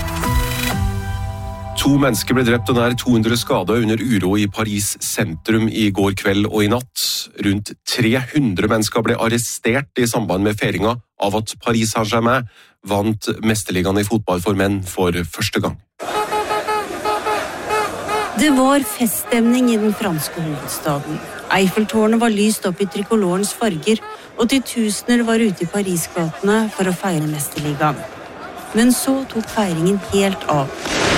2 mennesker ble drept og nær 200 skadet under uro i Paris sentrum i går kveld og i natt. Rundt 300 mennesker ble arrestert i samband med feiringa av at Paris Saint-Germain vant mesterligaen i fotball for menn for første gang. Det var feststemning i den franske hovedstaden. Eiffeltårnet var lyst opp i trikolorens farger, og titusener var ute i Paris-gatene for å feire mesterligaen. Men så tok feiringen helt av.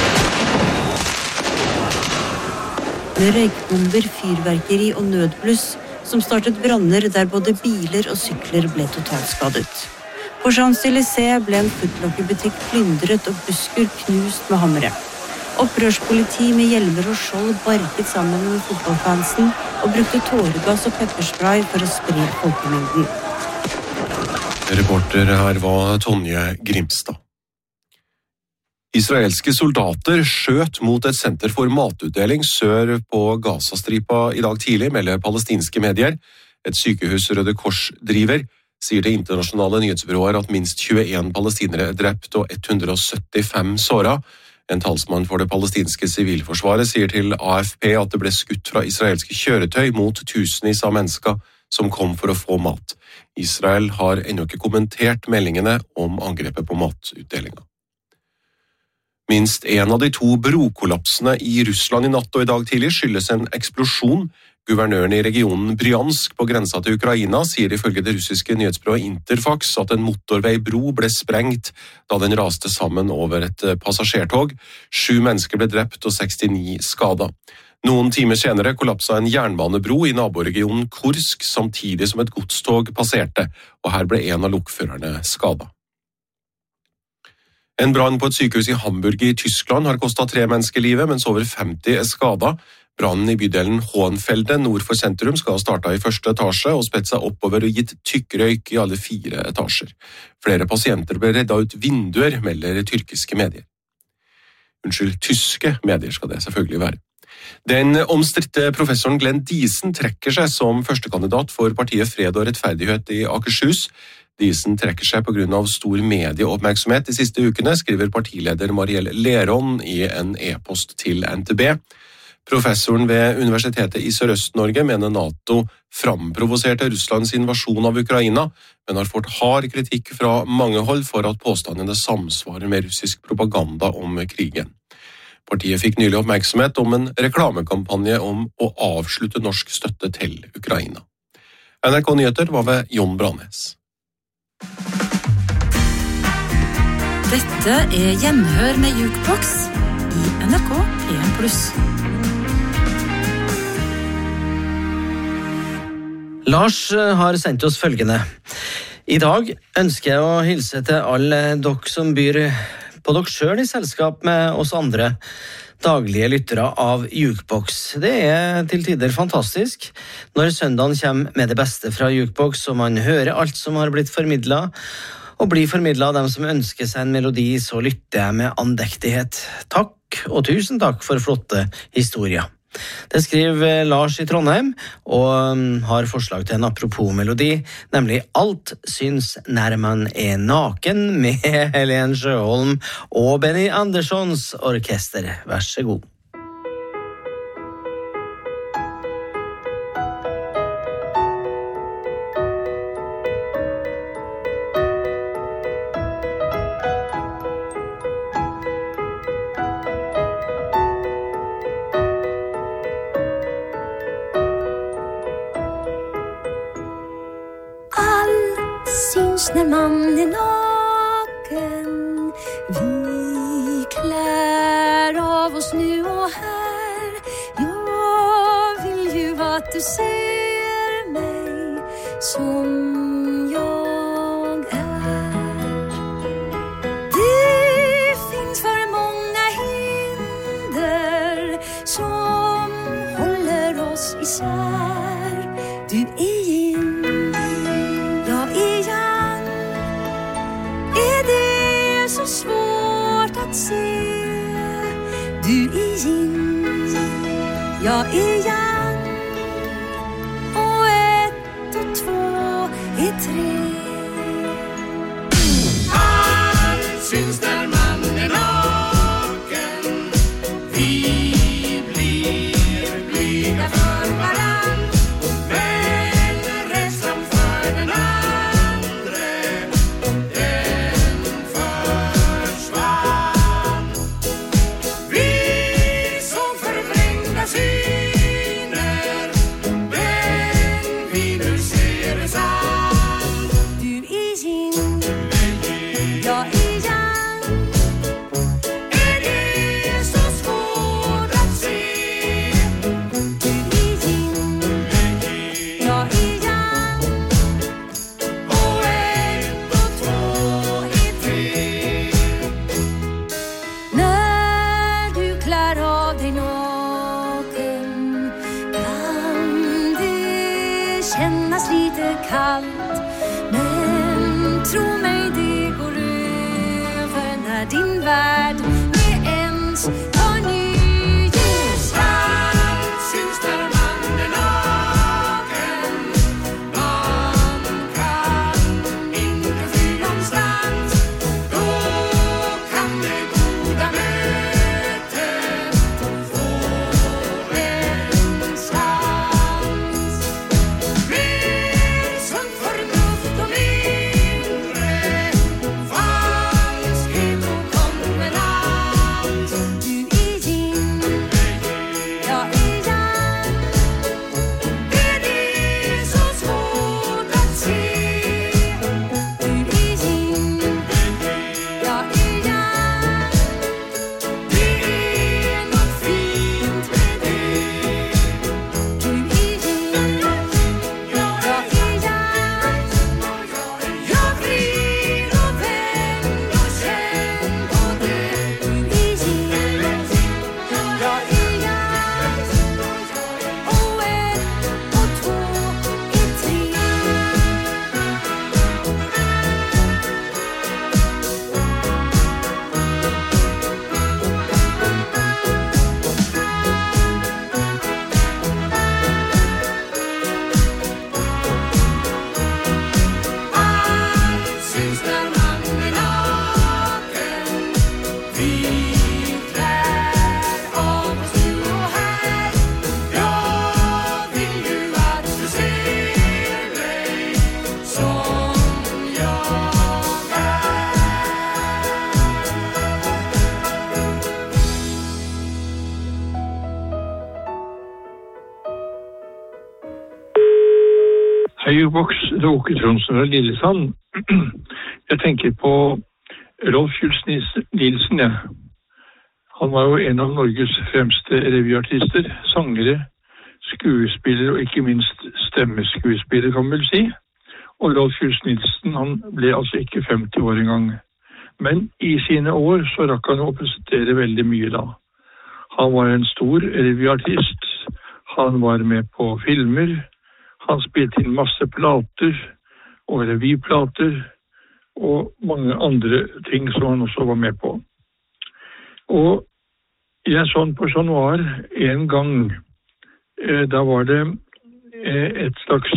Med røykbomber, fyrverkeri og nødbluss som startet branner der både biler og sykler ble totalskadet. På Champs-Élysées ble en footlocker-butikk plyndret og busker knust med hammere. Opprørspoliti med hjelmer og skjold barket sammen med fotballfansen og brukte tåregass og pepperspray for å spre folkemengden. Reporter her var Tonje Grimstad. Israelske soldater skjøt mot et senter for matutdeling sør på Gazastripa i dag tidlig, melder palestinske medier. Et sykehus Røde Kors driver, sier til internasjonale nyhetsbyråer at minst 21 palestinere er drept og 175 såret. En talsmann for det palestinske sivilforsvaret sier til AFP at det ble skutt fra israelske kjøretøy mot tusenvis av mennesker som kom for å få mat. Israel har ennå ikke kommentert meldingene om angrepet på matutdelingen. Minst en av de 2 brokollapsene i Russland i natt og i dag tidlig skyldes en eksplosjon. Guvernøren i regionen Bryansk på grensa til Ukraina sier ifølge det russiske nyhetsbyrået Interfax at en motorveibro ble sprengt da den raste sammen over et passasjertog. 7 mennesker ble drept og 69 skadet. Noen timer senere kollapsa en jernbanebro i naboregionen Kursk samtidig som et godstog passerte, og her ble en av lokførerne skadet. En brann på et sykehus i Hamburg i Tyskland har kostet 3 mennesker livet, mens over 50 er skadet. Brannen i bydelen Hohenfelde nord for sentrum skal ha startet i første etasje og spredt seg oppover og gitt tykkrøyk i alle 4 etasjer. Flere pasienter ble reddet ut vinduer, melder tyske medier. Tyske medier skal det selvfølgelig være. Den omstridte professoren Glenn Diesen trekker seg som førstekandidat for partiet Fred og rettferdighet i Akershus. Diesen trekker seg på grunn av stor medieoppmerksomhet de siste ukene, skriver partileder Marielle Leron i en e-post til NTB. Professoren ved Universitetet i Sørøst-Norge mener NATO framprovoserte Russlands invasjon av Ukraina, men har fått hard kritikk fra mange hold for at påstandene samsvarer med russisk propaganda om krigen. Partiet fikk nylig oppmerksomhet om en reklamekampanje om å avslutte norsk støtte til Ukraina. NRK Nyheter var ved Jon Branes. Dette Gjenhør med Jukebox i NRK P1+. Lars har sendt oss følgende. I dag ønsker jeg å hilse til alle dere som byr på dere selv i selskap med oss andre daglige lyttere av Jukebox. Det til tider fantastisk når søndagen kommer med det beste fra Jukebox, og man hører alt som har blitt formidlet, og blir formidlet av dem som ønsker seg en melodi, så lytter jeg med andektighet. Takk, og tusen takk for flotte historier. Det skriver Lars i Trondheim, og har forslag til en apropos-melodi, nemlig Alt syns nærmen naken med Helen Sjøholm og Benny Anderssons orkester. Vær så god. När man naken, vi klär av oss nu och här. Jag vill ju att du ser mig som jag är. Det finns för många hinder som håller oss isär. Du yin, jag yang. Så svårt att se. Du yin, jag yang. Och 1 och 2 3. Allt syns när man naken. Vi blir blyga för varann, men rädslan för den andre. Kännas lite kallt, men tro mig det går över när din värld med ens tar ny gestalt. Syns när man naken, man kan inte fly någonstans. Då kan det goda mötet få en chans. Mer sunt förnuft och mindre falskhet och konvenans. Du Hei, Jukebox, det er Åke Trondsen fra Lillesand. Jeg tenker på Rolf Jules Nilsen, ja. Han var jo en av Norges fremste revyartister, sangere, skuespiller og ikke minst stemmeskuespiller, kan man vel si. Og Rolf Jules Nilsen, han ble altså ikke 50 år engang. Men i sine år så rakk han å presentere veldig mye da. Han var en stor revyartist, han var med på filmer, han spilte inn masse plater og revyplater og mange andre ting som han også var med på. Og jeg sånn på Chat Noir en gang, da var det et slags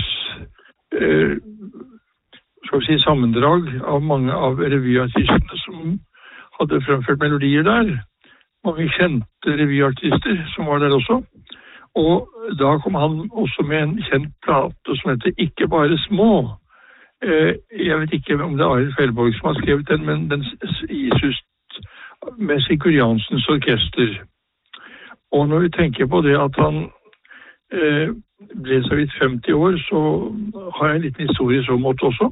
skal vi si, sammendrag av mange av revyartistene som hadde fremført melodier der. Mange kjente revyartister som var der også. Og da kom han også med en kjent plate som heter Ikke bare små. Jeg vet ikke om det er Arild Fellborg som har skrevet den, men den gis ut med Sigurd Janssens orkester. Og når vi tenker på det at han ble så vidt 50 år, så har jeg en liten historie så måte også.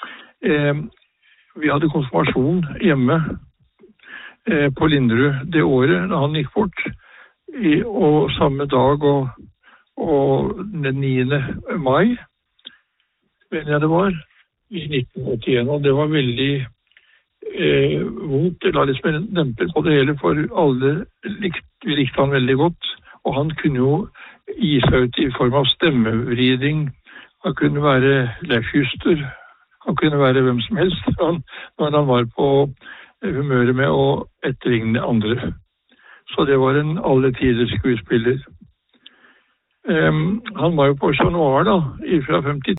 Vi hadde konfirmasjon hjemme på Linderud det året da han gikk bort. Og samme dag og den 9. mai, mener jeg det var, i 1981. Og det var veldig vondt. Det la liksom en demper på det hele, for alle vi likte han veldig godt. Og han kunne jo gi seg ut i form av stemmevriding. Han kunne være Leif Juster. Han kunne være hvem som helst når han var på humøret med å etterligne andre. Så det var en alle tider skuespiller. Han var jo på Chat Noir da, fra 52.